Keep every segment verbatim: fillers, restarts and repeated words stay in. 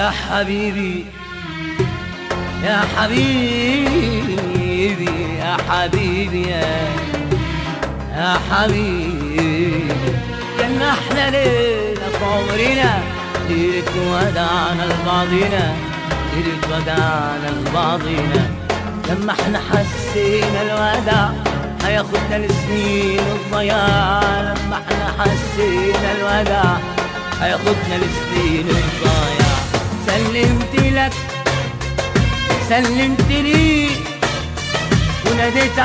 يا حبيبي يا حبيبي يا حبيبي يا يا حبيبي، كان احلى ليلة في عمرنا، ليلة ودعنا لبعضنا، ليلة ودعنا لبعضنا. لما احنا حسينا الوداع هياخدنا لسنين الضياع، لما احنا حسينا الوداع هياخدنا لسنين الضياع. سلمت لك سلمت لي وناديت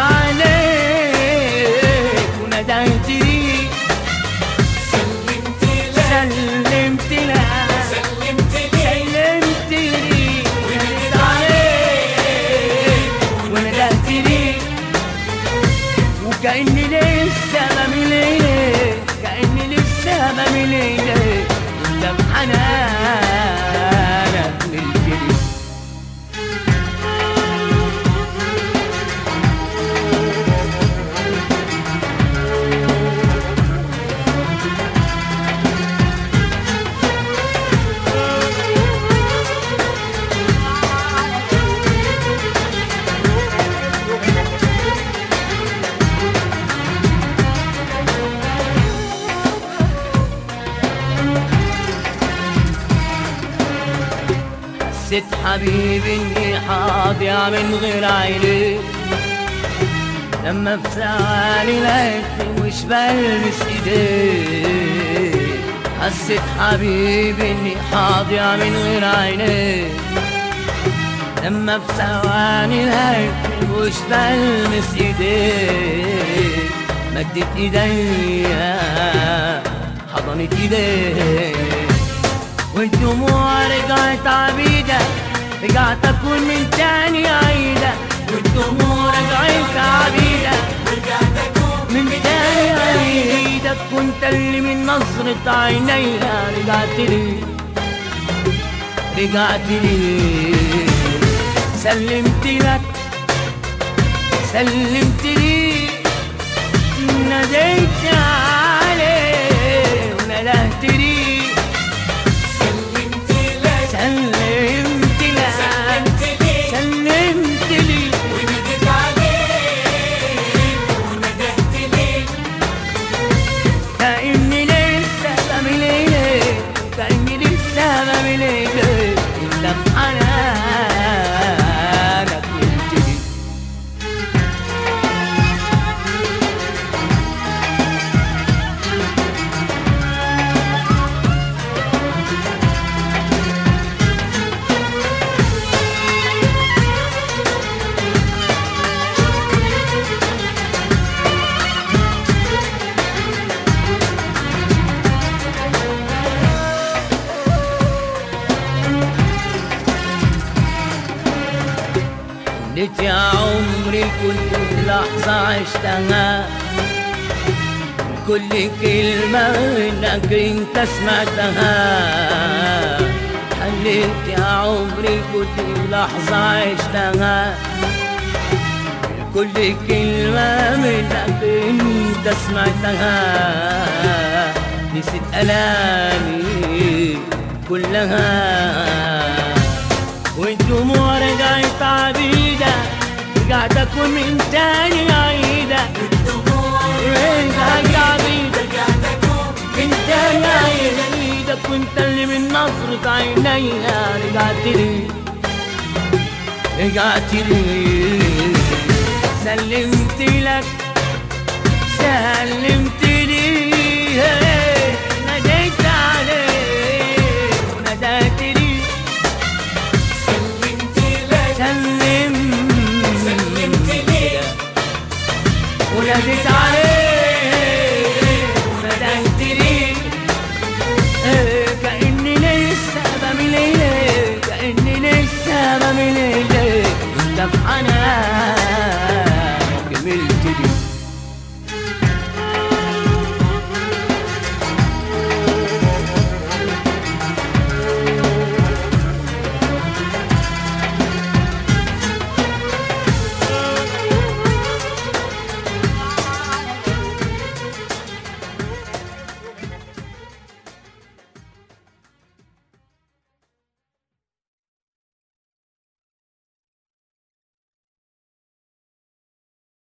عليك وناديت لي، سلمت لك سلمت لك سلمت لي سلمت لي وناديت عليك وناديت لي، وكأني لسه بمليك، كأني لسه بمليك انت بحنانك ملكني. حسيت حبيبي اني حاضيع من غير عينيك، لما في ثواني لقيتني مش بلمس ايديك. حسيت حبيبي اني حاضيع من غير عينيك، لما في ثواني لقيتني مش بلمس ايديك. مدت ايديا حضنت ايديك، والدموع رجعت عبيدة، رجعت أكون من تاني عيدة. والدموع رجعت عبيدة، رجعت أكون من تاني عيدة. كنت اللي من نظرة عينيها رجعت لي رجعت لي. سلمت لك سلمت لي ناديت عليه وناديت لي، سلمت لك سلمت لك سلمت لي سلمت لي وناديت عليك وندهت لي، كأني لسه بمليك، كأني لسه بمليك انت بحنانك ملكني. حنيت يا عمري كل لحظة عشتها، كل كلمة منك انت سمعتها. حنيت يا عمري كل لحظة عشتها، كل كلمة منك انت سمعتها. نسيت ألامي كلها، والدموع رجعت عبيدة، رجعت أكون من تاني عيدة. والدموع رجعت عبيدة، رجعت أكون من تاني عيدة. كنت اللي من نظرة عينيها رجعت لي رجعت لي. سلمت لك سلمت لي ناديت عليك وناديت لي، سلمت لك سلم سلمت لي وناديت عليك وناديت لي. إيه، كأني لسه بمليك، كأني لسه بمليك انت في حنانك